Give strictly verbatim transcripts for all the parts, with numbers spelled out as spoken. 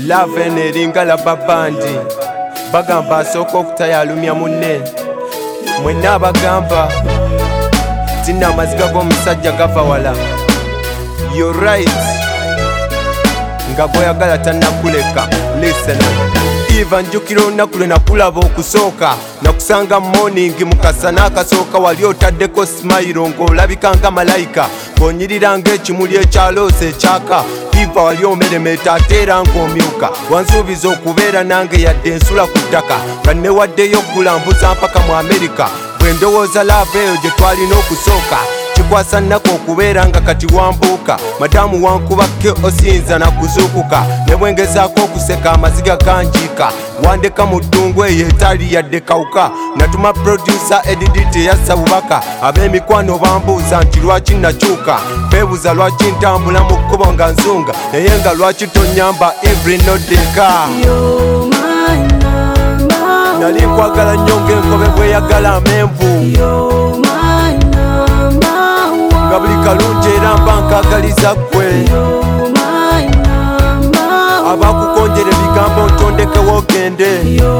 love eringa laba bandi bagamba asooka okutayalumya munne mwenna abagamba tina amaziga g'omusajja gava wala. You're right nga gwoyagala tannakuleka. Listen, Eva njukira olunaku lwe nakulaba okusooka nakusanga morning mukasana akasooka wali otaddeko smile ng'olabika nga malayika ng'onyirira ng'ekimuli ekyaloose ekyaka. Eva wali omeremeta ate era ng'omyuka wansuubiza okubeera nange yadde ensula ku ttaka nga newaddeyo okulambuza mpaka mu Amerika. Bwe ndowooza lava eyo gye twalina okusooka kikwasa nnako okubeera nga kati wambuuka madamu wankubakke osinza nakuzuukuka ne bwengezaako okuseka amaziga ganjiika wandeka mu ddungu eyo etaali yadde kawuka. Natuma producer edidi teyassa bubaka ab'emikwano bambuuza nti lwaki nakyuka beebuuza lwaki ntambula mu kkubo nga nzunga naye nga lwaki tonyamba every nodeka. Nali nkwagala nnyo ng'enkobe bweyagala amenvu nga buli kalungi era mba nkagaliza ggwe abakukonjera ebigambo ntondekewo ogende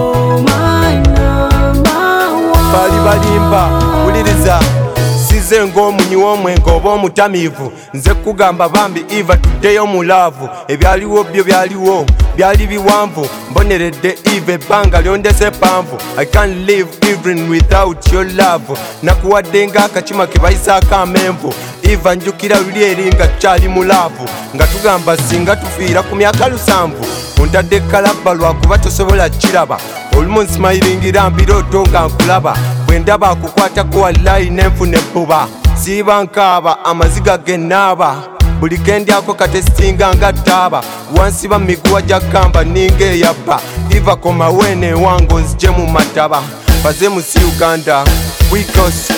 baali balimba. Wuliriza size ng'omunyi w'omwenge oba omutamiivu nze kugamba bambi Eva tuddeyo mu laavu. Ebyaliwo byo byaliwo byali biwanvu mboneredde Eva ebbanga lyondese panvu. I can't live even without your love. Nakuwadde ng'akakima ke bayisaako amenvu. Eva njukira luli eri nga kyali mu laavu nga tugamba singa tufiira ku myaka lusanvu ontadde kalabba lwakuba tosobola kiraba. Olumu nsmayiringira mbirooto nga nkulaba bwe ndaba akukwatako wallayi nenfuna ebbuba siiba nkaaba amaziga gennaaba buli kendyako katesitinga nga ttaaba wansiba miguwa gya kamba ninga eyabba. Eva komaweene ewango nzije mu mataba baze musi Uganda wikos.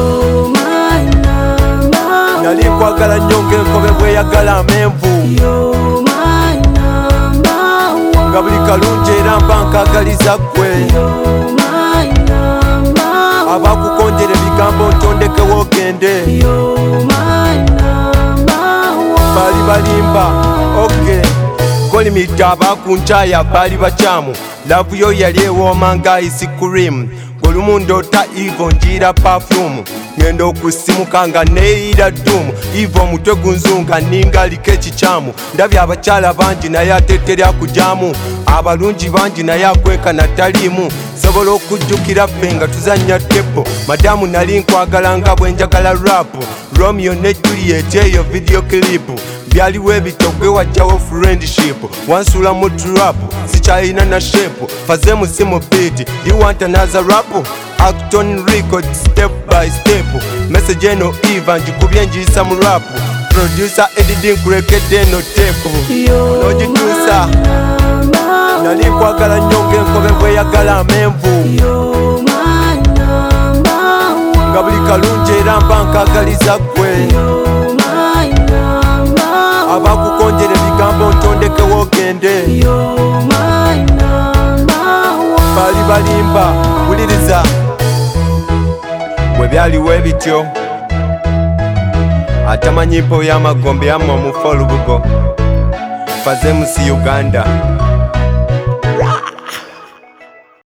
Nali nkwagala nnyo ng'enkobe bweyagala amenvu nga buli kalungi era mba nkagaliza ggwe abakukonjera ebigambo ntondekewo ogende baali balimba. Okay, kolimidde abakunkyaya baali bakyamu laavu yo yali ewooma nga ice cream. Olumu ndoota Eva njiira perfume ngenda okusimuka nga neeyira ddumu. Eva omutwe gunzunga ninga aliko ekikyamu. Ndabye abakyala bangi naye ate terya kujaamu abalungi bangi naye akwekana taliimu. Sobola okujjukira ffe nga tuzannya tepo madamu nali nkwagala nga bwe njagala rapu. Romeo ne Juliet eyo video clip byaliwo ebito gwe wajjawo friendship wansuula mu trap sikyalina na shape faze musimu beat you want another rap Acton record step by step message eno Eva njikubye njiyisa mu rap producer edidi nkurekedde eno tape nogituusa. Nali nkwagala nnyo ng'enkobe bweyagala amenvu nga buli kalungi era mba nkagaliza ggwe abakukonjera ebigambo ntondekewo ogende baali balimba. Wuliriza bwe byaliwo ebityo atamanyi mpo y'amagombe yamma omufa olubugo faze musi Uganda.